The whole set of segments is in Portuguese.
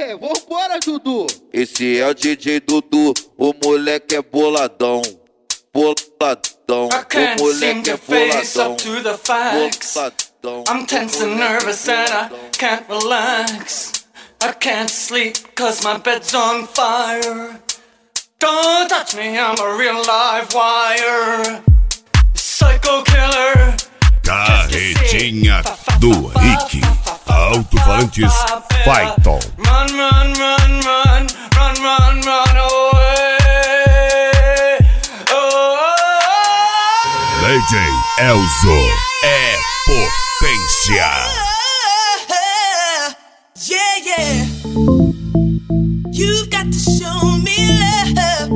aí, vambora, Dudu. Esse é o DJ Dudu, o moleque é boladão. Boladão, o moleque é boladão. Boladão. I'm tense and nervous and I can't relax. I can't sleep cause my bed's on fire. Don't touch me, I'm a real live wire. Psycho killer. Carretinha do Rick. Alto-falantes Python. Run, run, run, run, run, run, run away. Oh, DJ Elzo é potência. Yeah, yeah. You've got to show me love.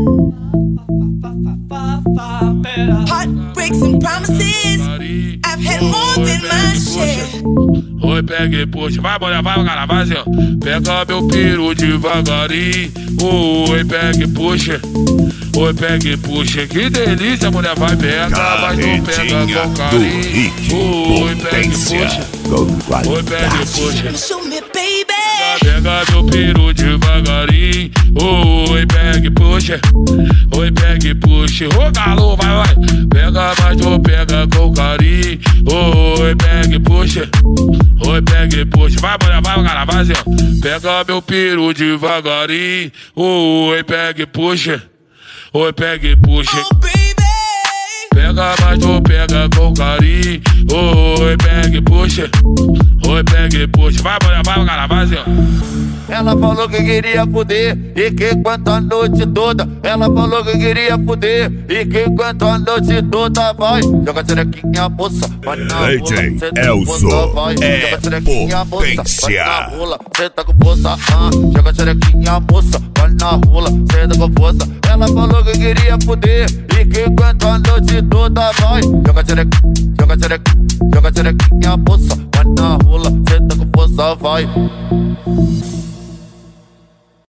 Heartbreaks and promises. I've had more than my share. Oi, pega e puxa, vai mulher, vai cara, vai assim, ó. Pega meu piru devagarinho. Oi, pega e puxa. Oi, pega e puxa, que delícia, mulher, vai pega, mas não pega com carinho. Oi, pega e puxa. Oi, pega e puxa. Show me, baby. Pega meu piru devagarinho. Oi, pega e puxa. Oi, pega e puxa. Ô, galo, vai, vai. Pega, mas não pega com carinho. Oi, pega e puxa. Oi, pega e puxa. Vai, mulher, vai, cara, vai assim, ó. Pega meu piru devagarinho. Oi, pega e puxa. Oi, pega e puxa. Oh, baby. Pega, mas não pega com carinho. Oi, pega e puxa. Oi, pega e puxa. Vai, mulher, vai, cara, vai assim, ó. Ela falou que queria fuder e que aguenta a noite toda. Ela falou que queria fuder e que aguenta a noite toda. Vai, joga xerequinha, moça, vai na rola. DJ Elzo é joga xerequinha, moça, vai potência. na rola. Senta com força, joga xerequinha, moça, vai na rola. Senta com força. Ela falou que queria fuder e que aguenta a noite toda. Vai, joga xerequinha, joga xerequinha, moça, vai na rola. Senta com força, vai.